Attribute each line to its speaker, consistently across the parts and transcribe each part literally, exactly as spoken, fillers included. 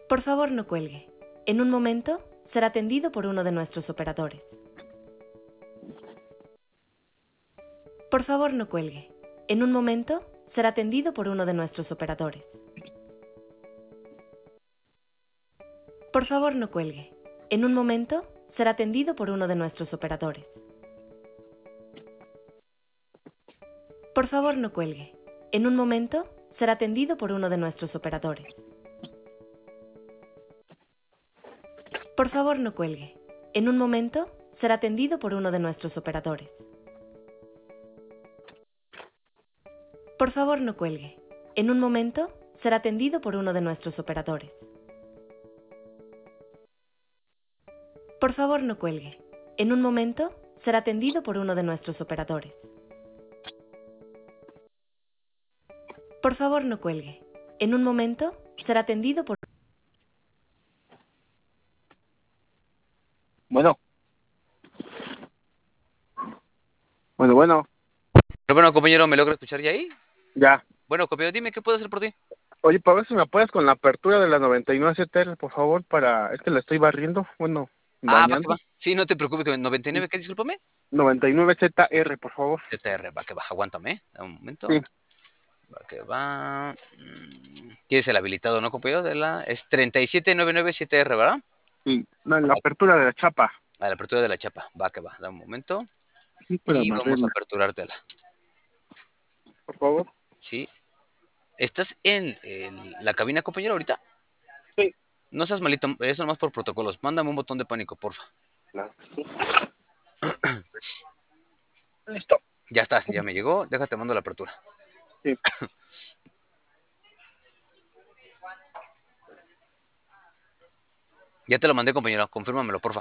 Speaker 1: Por favor, no cuelgue. En un momento, será atendido por uno de nuestros operadores. Por favor, no cuelgue. En un momento, será atendido por uno de nuestros operadores. Por favor, no cuelgue. En un momento, será atendido por uno de nuestros operadores. Por favor, no cuelgue. En un momento, será atendido por uno de nuestros operadores. Por favor, no cuelgue. En un momento, será atendido por uno de nuestros operadores. Por favor, no cuelgue. En un momento, será atendido por uno de nuestros operadores. Por favor, no cuelgue. En un momento, será atendido por uno de nuestros operadores. Por favor, no cuelgue. En un momento, será atendido por...
Speaker 2: Bueno. Bueno, bueno.
Speaker 3: Pero bueno, compañero, ¿me logra escuchar ya ahí?
Speaker 2: Ya.
Speaker 3: Bueno, compañero, dime, ¿qué puedo hacer por ti?
Speaker 2: Oye, para ver si me apoyas con la apertura de la noventa y nueve Z R, por favor, para... Es que la estoy barriendo, bueno,
Speaker 3: Ah, va que
Speaker 2: bañando.
Speaker 3: va. Sí, no te preocupes, que noventa y nueve, ¿qué? Discúlpame.
Speaker 2: noventa y nueve Z R, por favor.
Speaker 3: Z R, va que va, aguántame, ¿eh? Un momento.
Speaker 2: Sí.
Speaker 3: Va que va. ¿Quieres el habilitado, no, compañero? De la... Es treinta y siete noventa y nueve Z R, ¿verdad?
Speaker 2: Sí, no, la apertura de la chapa.
Speaker 3: A la apertura de la chapa, va que va, da un momento.
Speaker 2: Sí, para
Speaker 3: Y vamos a
Speaker 2: barrerla.
Speaker 3: aperturártela.
Speaker 2: Por favor.
Speaker 3: Sí. ¿Estás en el- la cabina, compañero, ahorita?
Speaker 2: Sí.
Speaker 3: No seas malito, eso nomás por protocolos. Mándame un botón de pánico, porfa.
Speaker 2: No. Listo.
Speaker 3: Ya estás, ya me llegó. Déjate, mando la apertura.
Speaker 2: Sí.
Speaker 3: Ya te lo mandé, compañero. Confírmamelo, porfa.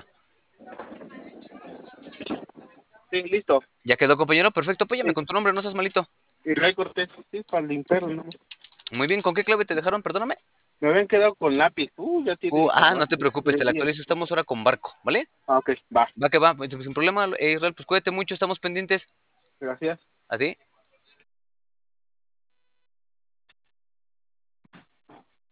Speaker 2: Sí, listo.
Speaker 3: ¿Ya quedó, compañero? Perfecto. Apóyame
Speaker 2: Sí.
Speaker 3: con tu nombre, no seas malito.
Speaker 2: Israel Cortés, sí, para limpiarlo, ¿no?
Speaker 3: Muy bien, ¿con qué clave te dejaron? Perdóname.
Speaker 2: Me habían quedado con lápiz. Uh, ya tiene.
Speaker 3: Uh, ah,
Speaker 2: como
Speaker 3: no te preocupes, te la actualizo. Estamos ahora con barco, ¿vale?
Speaker 2: Ah, ok, va.
Speaker 3: Va que va, sin problema, eh, Israel, pues cuídate mucho, estamos pendientes.
Speaker 2: Gracias.
Speaker 3: ¿A ti?